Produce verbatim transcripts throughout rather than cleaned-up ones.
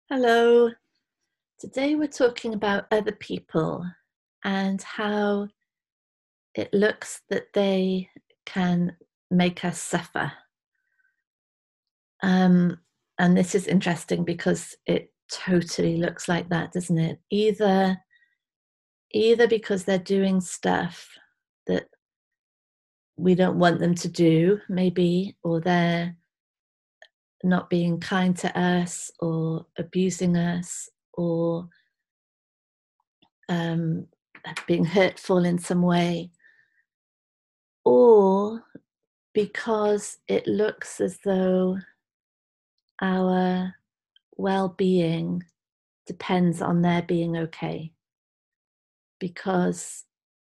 Hello. Today we're talking about other people and how it looks that they can make us suffer. Um, and this is interesting because it totally looks like that, doesn't it? Either either because they're doing stuff that we don't want them to do, maybe, or they're not being kind to us or abusing us or um, being hurtful in some way, or because it looks as though our well-being depends on their being okay, because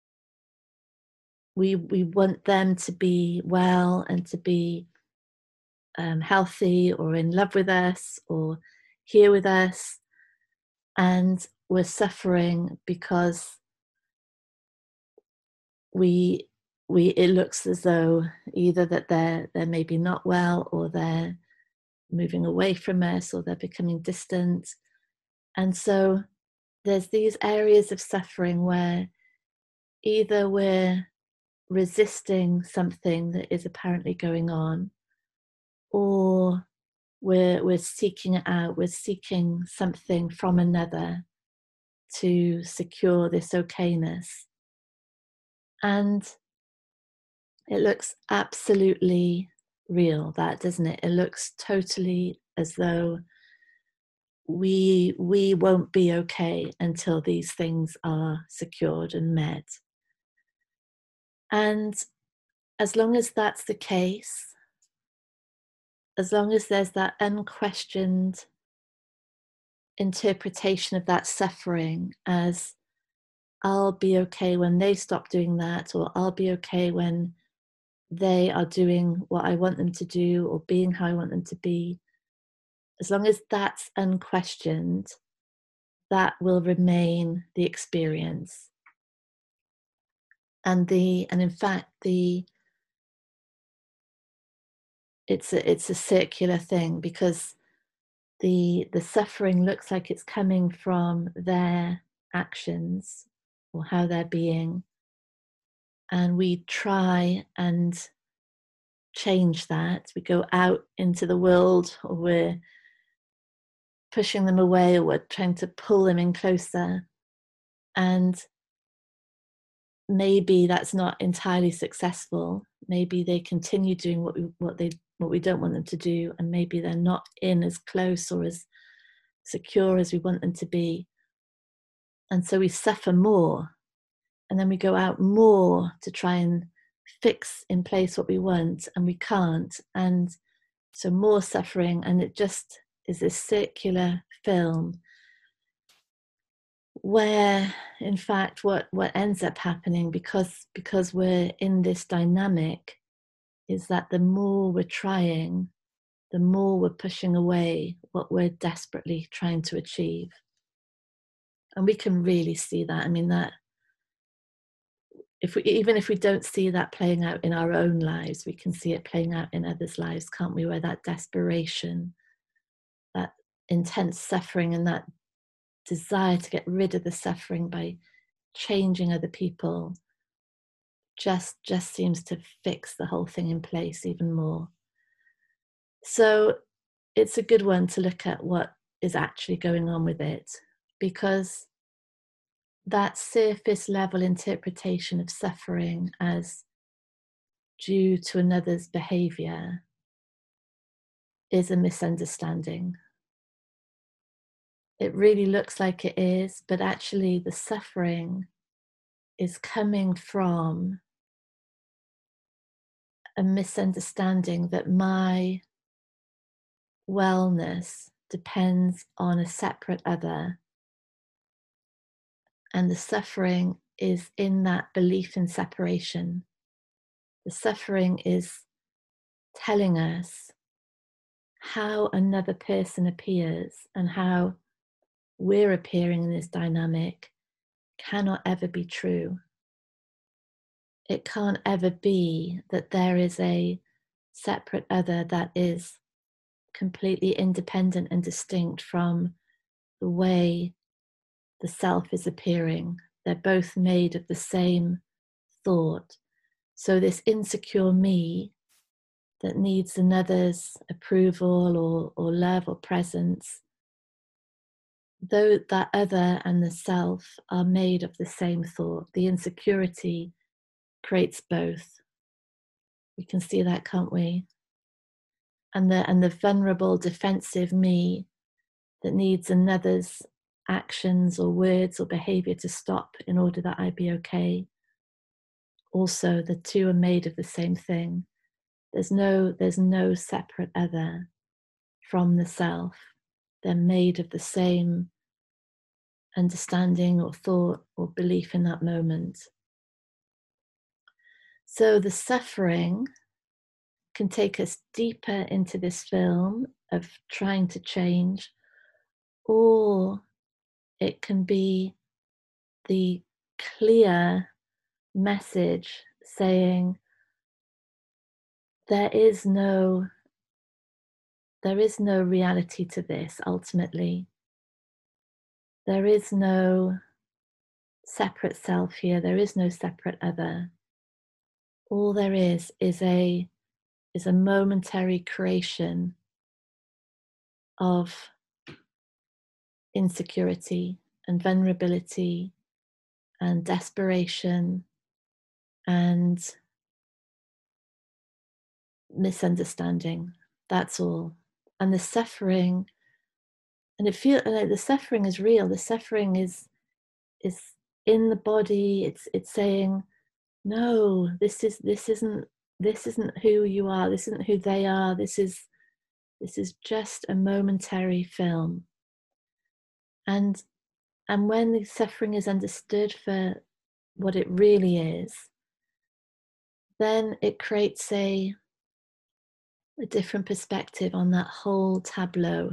we we want them to be well and to be um, healthy or in love with us or here with us, and we're suffering because we we it looks as though either that they're they're maybe not well, or they're moving away from us, or they're becoming distant. And so there's these areas of suffering where either we're resisting something that is apparently going on, or we're we're seeking it out, we're seeking something from another to secure this okayness. And it looks absolutely real, that, doesn't it? It looks totally as though we we won't be okay until these things are secured and met. And as long as that's the case, as long as there's that unquestioned interpretation of that suffering as, I'll be okay when they stop doing that, or I'll be okay when they are doing what I want them to do or being how I want them to be, as long as that's unquestioned, that will remain the experience. And the and in fact the it's a it's a circular thing, because the the suffering looks like it's coming from their actions or how they're being, and we try and change that. We go out into the world, or we're pushing them away, or we're trying to pull them in closer, and maybe that's not entirely successful. Maybe they continue doing what we what they what we don't want them to do, and maybe they're not in as close or as secure as we want them to be. And so we suffer more, and then we go out more to try and fix in place what we want, and we can't. And so more suffering, and it just is this circular film where, in fact, what what ends up happening, because because we're in this dynamic, is that the more we're trying, the more we're pushing away what we're desperately trying to achieve. And we can really see that. I mean, that if we even if we don't see that playing out in our own lives, we can see it playing out in others' lives, can't we? Where that desperation, that intense suffering, and that desire to get rid of the suffering by changing other people just just seems to fix the whole thing in place even more. So it's a good one to look at what is actually going on with it, because that surface level interpretation of suffering as due to another's behavior is a misunderstanding. It really looks like it is, but actually the suffering is coming from a misunderstanding that my wellness depends on a separate other, and the suffering is in that belief in separation. The suffering is telling us how another person appears, and how we're appearing in this dynamic cannot ever be true. It can't ever be that there is a separate other that is completely independent and distinct from the way the self is appearing. They're both made of the same thought. So this insecure me that needs another's approval or, or love or presence, though that other and the self are made of the same thought, the insecurity creates both. We can see that, can't we? And the and the vulnerable, defensive me that needs another's actions or words or behavior to stop in order that I be okay. Also, the two are made of the same thing. There's no, there's no separate other from the self. They're made of the same understanding or thought or belief in that moment. So the suffering can take us deeper into this film of trying to change, or it can be the clear message saying there is no there is no reality to this. Ultimately, there is no separate self here, there is no separate other. All there is is a is a momentary creation of insecurity and vulnerability and desperation and misunderstanding. That's all. And the suffering, and it feel like the suffering is real. The suffering is is in the body. It's it's saying, no, this is this isn't this isn't who you are. This isn't who they are. This is this is just a momentary film. And and when the suffering is understood for what it really is, then it creates a a different perspective on that whole tableau,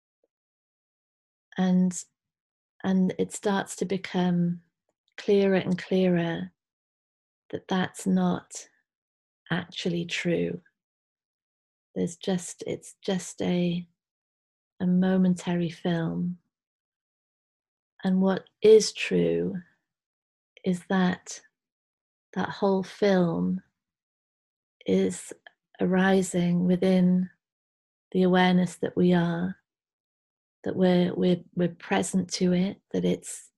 and and it starts to become clearer and clearer that that's not actually true. There's just it's just a a momentary film, and what is true is that that whole film is arising within the awareness that we are, that we're we're we're present to it, that it's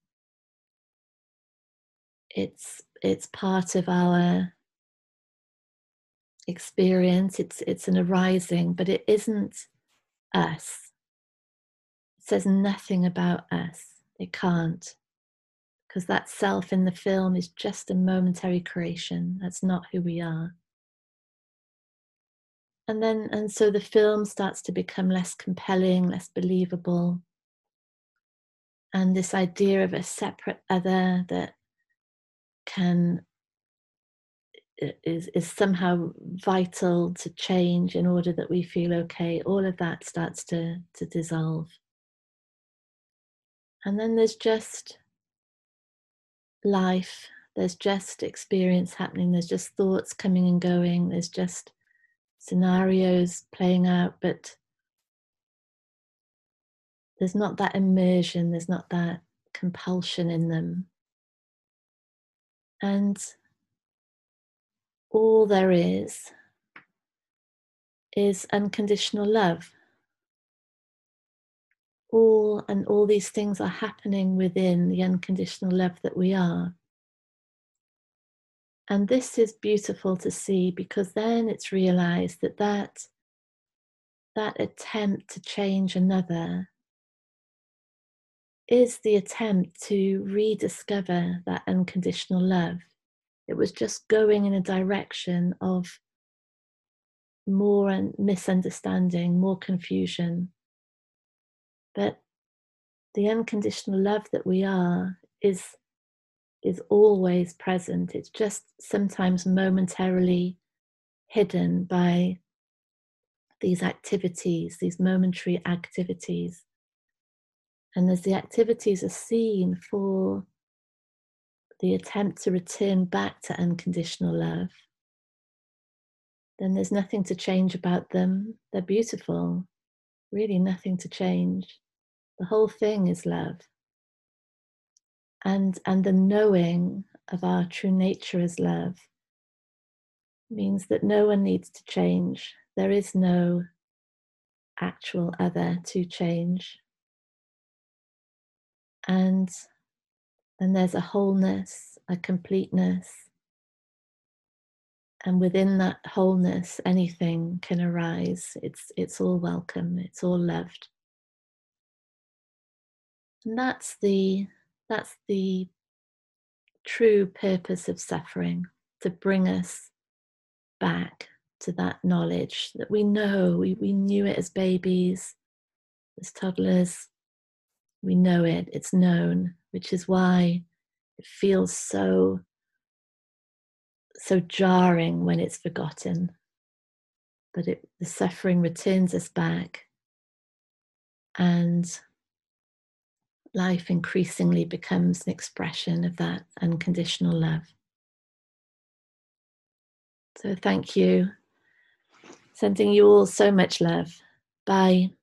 it's it's part of our experience. It's it's an arising, but it isn't us. It says nothing about us. It can't, because that self in the film is just a momentary creation. That's not who we are. And then and so the film starts to become less compelling, less believable. And this idea of a separate other that can is is somehow vital to change in order that we feel okay, all of that starts to to dissolve. And then there's just life, there's just experience happening, there's just thoughts coming and going, there's just scenarios playing out, but there's not that immersion, there's not that compulsion in them. And all there is is unconditional love. All and all these things are happening within the unconditional love that we are. And this is beautiful to see, because then it's realized that that, that attempt to change another is the attempt to rediscover that unconditional love. It was just going in a direction of more misunderstanding, more confusion. But the unconditional love that we are is, is always present. It's just sometimes momentarily hidden by these activities, these momentary activities. And as the activities are seen for the attempt to return back to unconditional love, then there's nothing to change about them. They're beautiful, really nothing to change. The whole thing is love. And, and the knowing of our true nature as love means that no one needs to change. There is no actual other to change. And, and there's a wholeness, a completeness. And within that wholeness, anything can arise. It's, it's all welcome. It's all loved. And that's the, that's the true purpose of suffering, to bring us back to that knowledge that we know. We, we knew it as babies, as toddlers. We know it. It's known, which is why it feels so, so jarring when it's forgotten. But it, the suffering returns us back, and life increasingly becomes an expression of that unconditional love. So thank you. Sending you all so much love. Bye.